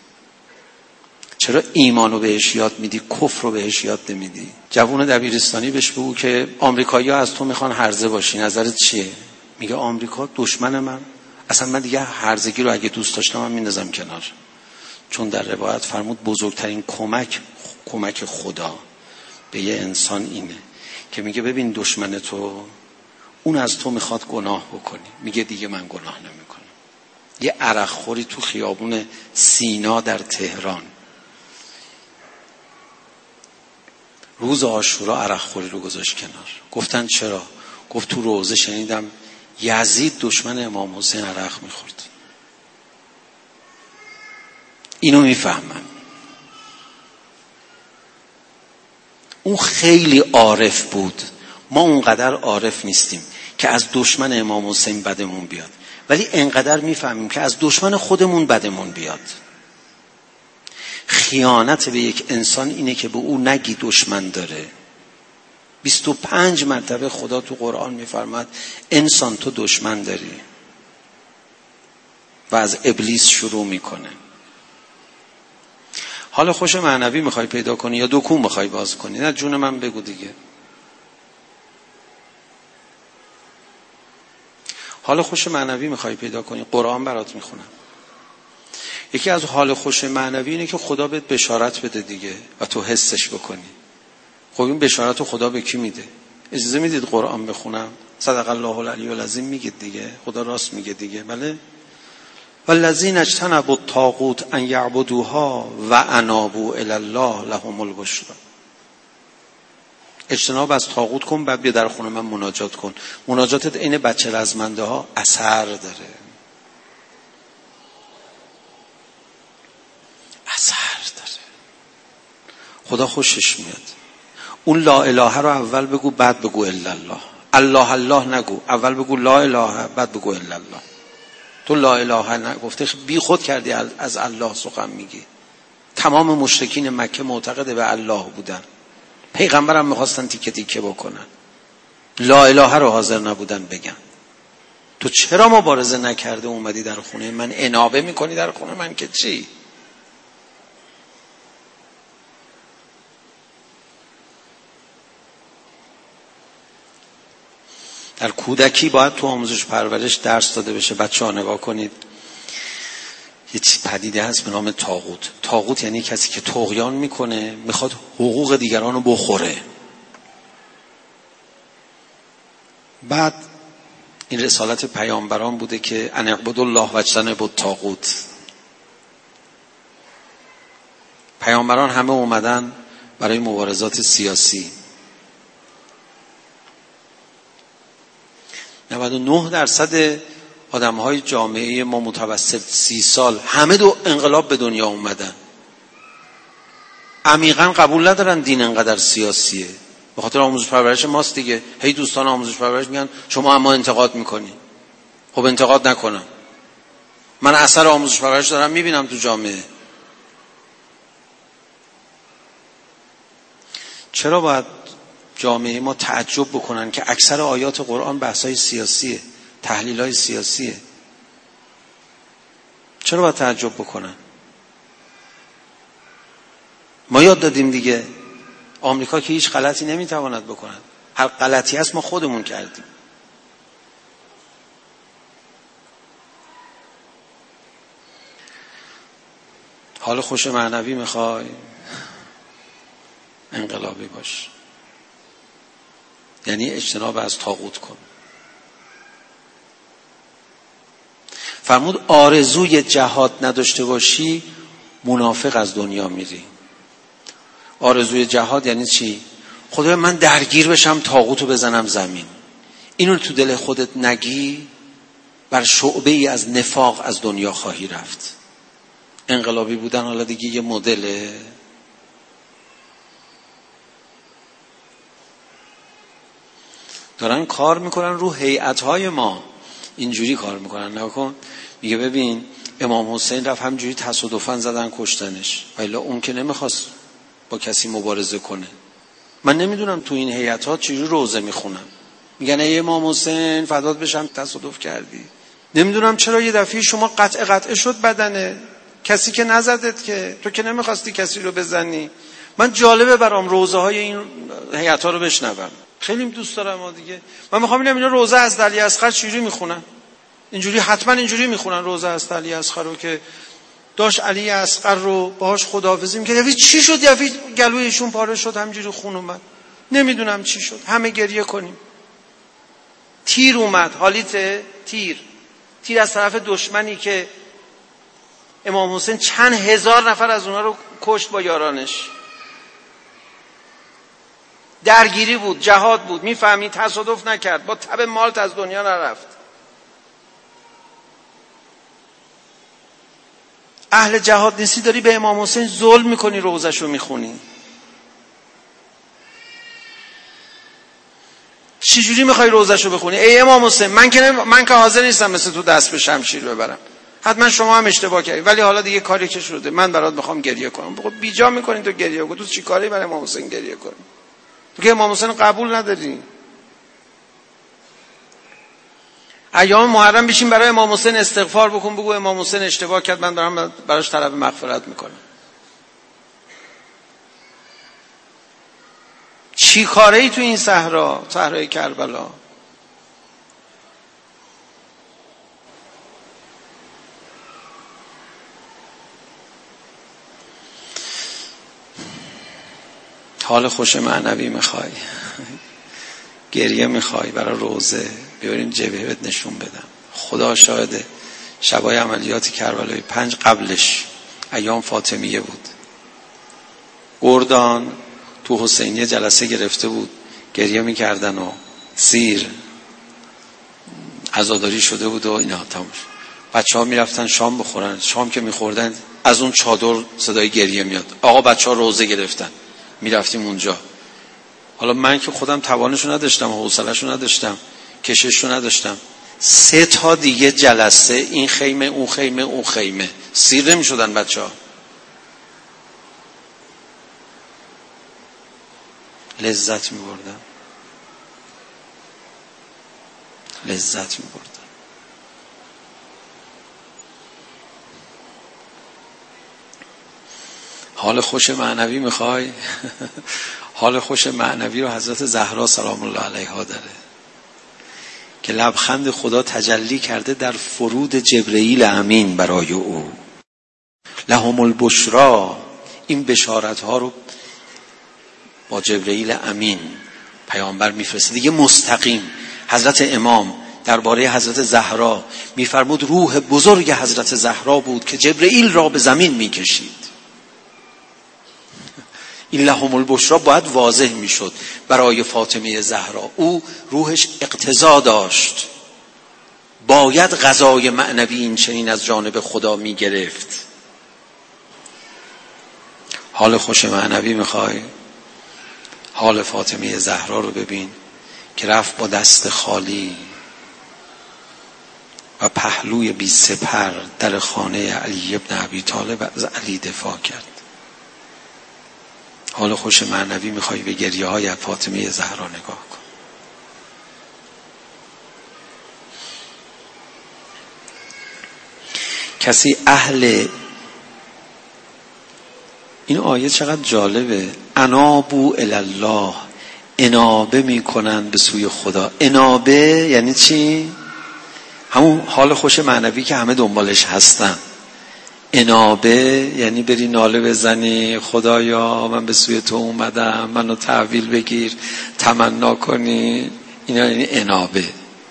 چرا ایمانو بهش یاد میدی، کفر رو بهش یاد نمیدی؟ جوون دبیرستانی بهش بگو که آمریکایی‌ها از تو میخوان هرزه باشی، نظرت چیه؟ میگه آمریکا دشمن من، اصلا من دیگه هرزگی رو اگه دوست داشتم من میندازم کنار. چون در روایت فرمود بزرگترین کمک کمک خدا به یه انسان اینه که میگه ببین دشمن تو اون از تو میخواد گناه بکنی، میگه دیگه من گناه نمیکنم. یه عرق خوری تو خیابون سینا در تهران روز عاشورا عرق خوری رو گذاشت کنار. گفتن چرا؟ گفت تو روزه شنیدم یزید دشمن امام حسین عرق میخورد. اینو میفهمم. اون خیلی عارف بود، ما اونقدر عارف نیستیم که از دشمن امام حسین بدمون بیاد، ولی انقدر میفهمیم که از دشمن خودمون بدمون بیاد. خیانت به یک انسان اینه که به او نگی دشمن داره. بیست و پنج مرتبه خدا تو قرآن میفرماد انسان تو دشمن داری و از ابلیس شروع میکنه. حال خوش معنوی میخوای پیدا کنی یا دکون میخوای باز کنی؟ نه جون من بگو دیگه. حال خوش معنوی میخوای پیدا کنی؟ قرآن برات میخونم. یکی از حال خوش معنوی اینه که خدا بهت بشارت بده دیگه و تو حسش بکنی. خب این بشارت رو خدا به کی میده؟ اجازه میدید قرآن بخونم؟ صدق الله العلی العظیم میگید دیگه، خدا راست میگه دیگه. بله. والذین اجتنبوا الطاغوت ان یعبدوها و انابوا الی الله لهم البشری. اجتناب از طاغوت کن، بعد بیا در خونه من مناجات کن. مناجاتت عین بچه رزمنده ها اثر داره. اثر داره. خدا خوشش میاد. اون لا اله رو اول بگو بعد بگو الا الله. الله الله نگو، اول بگو لا اله بعد بگو الا الله. تو لا اله نگفته بی خود کردی از الله سخن میگی. تمام مشرکین مکه معتقد به الله بودن، پیغمبرم میخواستن تیکه تیکه بکنن، لا اله رو حاضر نبودن بگن. تو چرا مبارزه نکرده اومدی در خونه من انابه میکنی در خونه من که چی؟ در کودکی باید تو آموزش پرورش درس داده بشه. بچه ها نگاه کنید، یه چیز پدیده هست به نام طاغوت. طاغوت یعنی کسی که طغیان میکنه، میخواد حقوق دیگران رو بخوره. بعد این رسالت پیامبران بوده که ان اعبدوا الله واجتنبوا الطاغوت. پیامبران همه اومدن برای مبارزات سیاسی. نود و نه درصد آدم‌های جامعه ما متوسط سی سال همه دو انقلاب به دنیا اومدن. عمیقاً قبول ندارن دین انقدر سیاسیه. به خاطر آموزش پرورش ماست دیگه. هی دوستان آموزش پرورش میگن شما اما انتقاد میکنی. خب انتقاد نکنم. من اثر آموزش پرورش دارم میبینم تو جامعه. چرا باید جامعه ما تعجب بکنن که اکثر آیات قرآن بحثای سیاسیه، تحلیلای سیاسیه؟ چرا باید تعجب بکنن؟ ما یاد دادیم دیگه آمریکا که هیچ غلطی نمیتواند بکنن. هر غلطی هست ما خودمون کردیم. حال خوش معنوی میخوای؟ انقلابی باش، یعنی اجتناب از طاغوت کن. فرمود آرزوی جهاد نداشته باشی منافق از دنیا میری. آرزوی جهاد یعنی چی؟ خدای من درگیر بشم طاغوتو بزنم زمین. اینو تو دل خودت نگی، بر شعبه ای از نفاق از دنیا خواهی رفت. انقلابی بودن حالا دیگه یه مدله. دارن کار میکنن رو هیئت‌های ما، اینجوری کار میکنن. نکن میگه ببین امام حسین رفت همجوری تصادفاً زدن کشتنش، ولی اون که نمیخواست با کسی مبارزه کنه. من نمیدونم تو این هیئت‌ها چجوری روزه میخونن، میگن ای امام حسین فدات بشم تصادف کردی. نمیدونم چرا یه دفعه شما قطع قطع شد بدنه، کسی که نزدت، که تو که نمیخواستی کسی رو بزنی. من جالبه برام روزه های این هیئت‌ها رو بشنوم، خیلی دوست دارم. ما دیگه من میخوام ببینم اینا روزه از علی اصغر چجوری میخونن. اینجوری حتما اینجوری میخونن روزه از علی اصغر رو که داشت علی اصغر رو باهاش خداحافظی میکرد. یعنی چی شد؟ یعنی گلویشون پاره شد، همینجوری خون اومد، نمیدونم چی شد، همه گریه کنیم. تیر اومد، حالیت تیر تیر از طرف دشمنی که امام حسین چند هزار نفر از اونها رو کشت با یارانش. درگیری بود، جهاد بود، میفهمی، تصادف نکرد، با تب مالت از دنیا نرفت. اهل جهاد نیستی، داری به امام حسین ظلم میکنی، روزشو میخونی. چجوری میخوای روزشو بخونی؟ ای امام حسین من که من که حاضر نیستم مثل تو دست به شمشیر ببرم، حتما شما هم اشتباه کردی، ولی حالا دیگه کاری که شده من برات میخوام گریه کنم. بگو بیجا میکنی تو گریه کن، تو چی کاری برای امام حسین گریه کنی؟ تو که امام حسین قبول نداری. ایام محرم بشین برای امام حسین استغفار بکن، بگو امام حسین اشتباه کرد، من دارم براش طلب مغفرت میکنم. چی کاره ای تو این صحرا، صحرای کربلا؟ حال خوش معنوی میخوای، گریه میخوای برای روزه، بیاریم جبهه بهت نشون بدم. خدا شاهده شبای عملیات کربلای پنج قبلش ایام فاطمیه بود، گردان تو حسینیه جلسه گرفته بود، گریه میکردن و سیر عزاداری شده بود و اینا. تموش بچه ها میرفتن شام بخورن، شام که میخوردن از اون چادر صدای گریه میاد، آقا بچه ها روزه گرفتن، میرفتیم اونجا. حالا من که خودم توانشو نداشتم، حوصله‌شو نداشتم، کشششو نداشتم، سه تا دیگه جلسه این خیمه اون خیمه اون خیمه، سیر نمیشدن بچه ها. لذت میبردن، لذت میبردن. حال خوش معنوی میخوای؟ حال خوش معنوی رو حضرت زهرا سلام الله علیها داره که لبخند خدا تجلی کرده در فرود جبرئیل امین برای او. لهم البشری، این بشارت ها رو با جبرئیل امین پیامبر میفرسته دیگه مستقیم. حضرت امام درباره حضرت زهرا میفرمود روح بزرگ حضرت زهرا بود که جبرئیل را به زمین میکشید. این لهم البشری باید واضح میشد برای فاطمه زهرا. او روحش اقتضا داشت، باید غذای معنوی این چنین از جانب خدا میگرفت. حال خوش معنوی میخوای؟ حال فاطمه زهرا رو ببین که رفت با دست خالی و پهلوی بی سپر در خانه علی ابن ابی طالب از علی دفاع کرد. حال خوش معنوی میخوای؟ به گریه های فاطمه زهرا نگاه کن. کسی اهل این آیه چقدر جالبه، انابو الله، انابه میکنن به سوی خدا. انابه یعنی چی؟ همون حال خوش معنوی که همه دنبالش هستن. انابه یعنی بری ناله بزنی خدایا من به سوی تو اومدم منو تحویل بگیر، تمنا کنی، اینا یعنی انابه.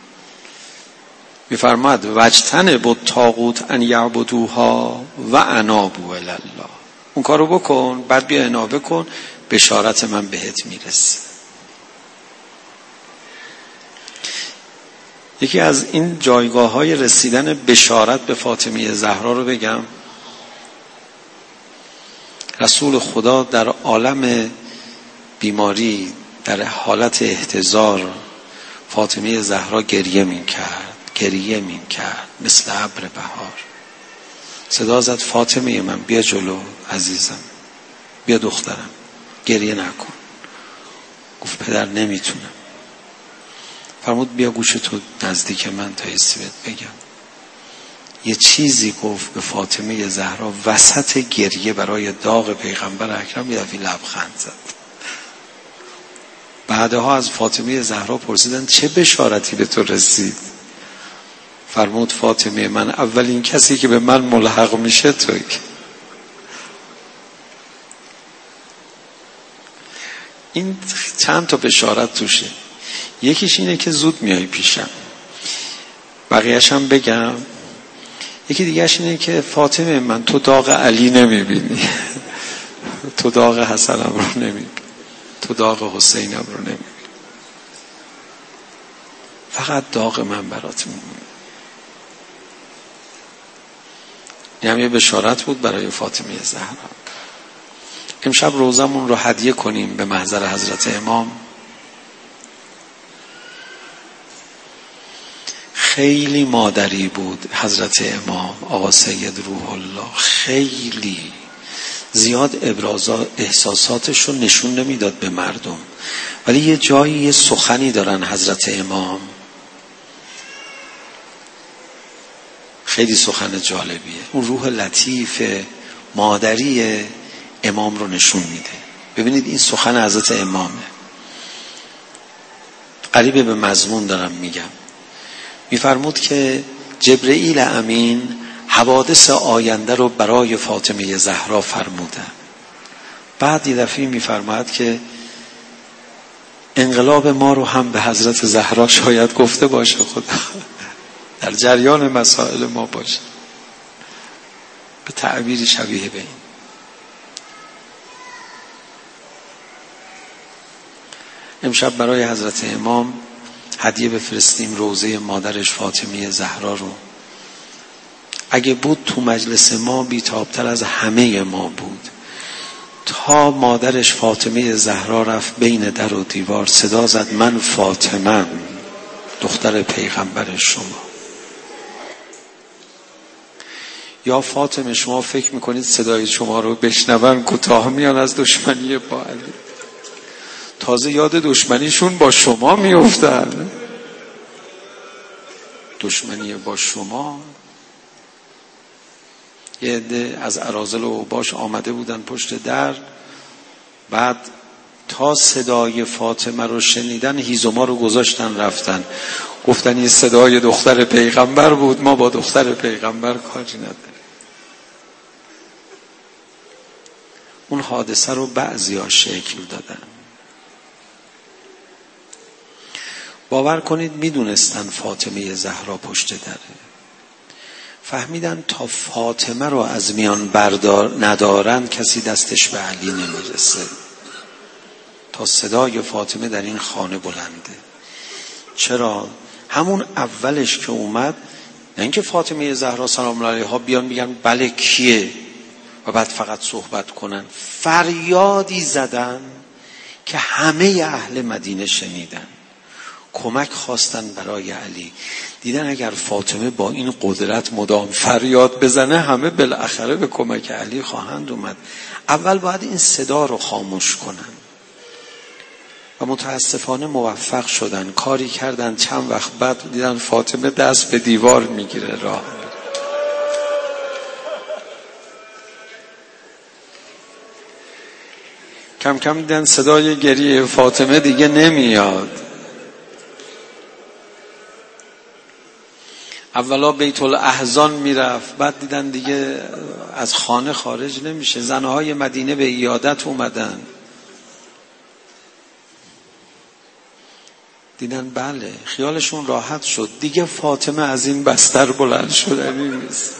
میفرماد وجتنبوا الطاغوت ان یعبدوها و انابوا الی الله. اون کارو بکن، بعد بیا انابه کن، بشارت من بهت میرسه. یکی از این جایگاه های رسیدن بشارت به فاطمه زهرا رو بگم. رسول خدا در عالم بیماری در حالت احتضار فاطمه زهرا گریه می کرد گریه می کرد مثل ابر بهار. صدا زد فاطمه من بیا جلو عزیزم، بیا دخترم، گریه نکن. گفت پدر نمیتونم. فرمود بیا گوش تو نزدیک من تا یسی بهت بگم. یه چیزی گفت به فاطمه زهرا وسط گریه برای داغ پیغمبر اکرم، یه دفعه لبخند زد. بعدها از فاطمه زهرا پرسیدن چه بشارتی به تو رسید؟ فرمود فاطمه من اولین کسی که به من ملحق میشه توی. این چند تا بشارت توشه. یکیش اینه که زود میای پیشم، بقیه‌اش هم بگم. یکی دیگه‌اش اینه که فاطمه من تو داغ علی نمیبینی، تو داغ حسنم رو نمیبینی، تو داغ حسینم رو نمیبینی، فقط داغ من برات میمونه. این هم یه بشارت بود برای فاطمه زهرا. امشب روزمون رو هدیه کنیم به محضر حضرت امام. خیلی مادری بود حضرت امام آقا سید روح الله، خیلی زیاد ابراز احساساتش رو نشون نمیداد به مردم، ولی یه جایی یه سخنی دارن حضرت امام، خیلی سخن جالبیه. اون روح لطیف مادری امام رو نشون میده. ببینید این سخن حضرت امامه، قریب به مضمون دارم میگم. میفرمود که جبرئیل امین حوادث آینده رو برای فاطمه زهرا فرمودن. بعد یه دفعه میفرماد که انقلاب ما رو هم به حضرت زهرا شاید گفته باشه، خدا در جریان مسائل ما باشه، به تعبیری شبیه به این. امشب برای حضرت امام هدیه بفرستیم روضه مادرش فاطمه زهرا رو. اگه بود تو مجلس ما بی‌تاب‌تر از همه ما بود. تا مادرش فاطمه زهرا رفت بین در و دیوار صدا زد من فاطمه دختر پیغمبر شما. یا فاطمه شما فکر میکنید صدای شما رو بشنون کوتاه میان از دشمنی با علی، تازه یاد دشمنیشون با شما میافتن. دشمنی با شما. یه عده از اراذل و اوباش آمده بودن پشت در، بعد تا صدای فاطمه رو شنیدن هیزوما رو گذاشتن رفتن، گفتن این صدای دختر پیغمبر بود، ما با دختر پیغمبر کاری نداریم. اون حادثه رو بعضیا شکل دادن. باور کنید میدونستن فاطمه زهرا پشت دره، فهمیدن تا فاطمه رو از میان بردار ندارن کسی دستش به علی نمیرسه. تا صدای فاطمه در این خانه بلنده. چرا؟ همون اولش که اومد، نه اینکه فاطمه زهرا سلام الله علیها بیان میگن بله کیه و بعد فقط صحبت کنن، فریادی زدن که همه اهل مدینه شنیدن، کمک خواستن برای علی. دیدن اگر فاطمه با این قدرت مدام فریاد بزنه همه بالاخره به کمک علی خواهند اومد. اول باید این صدا رو خاموش کنن و متاسفانه موفق شدن. کاری کردن، چند وقت بعد دیدن فاطمه دست به دیوار میگیره راه. کم کم دیدن صدای گریه فاطمه دیگه نمیاد. اولا بیت الاحزان میرفت، بعد دیدن دیگه از خانه خارج نمیشه. زنهای مدینه به عیادت اومدن، دیدن بله، خیالشون راحت شد، دیگه فاطمه از این بستر بلند شدنی نیست.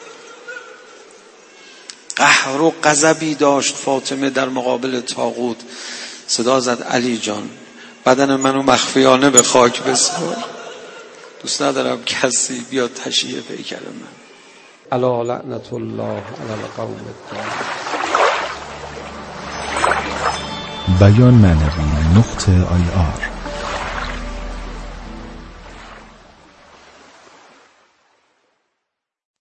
قهر و غضبی داشت فاطمه در مقابل طاغوت. صدا زد علی جان بدن منو مخفیانه به خاک بسپار، دوست ندارم کسی بیاد تشییع پیکر من. الا لعنت الله علی القوم الظالمین. بیان معنوی نقطه آی آر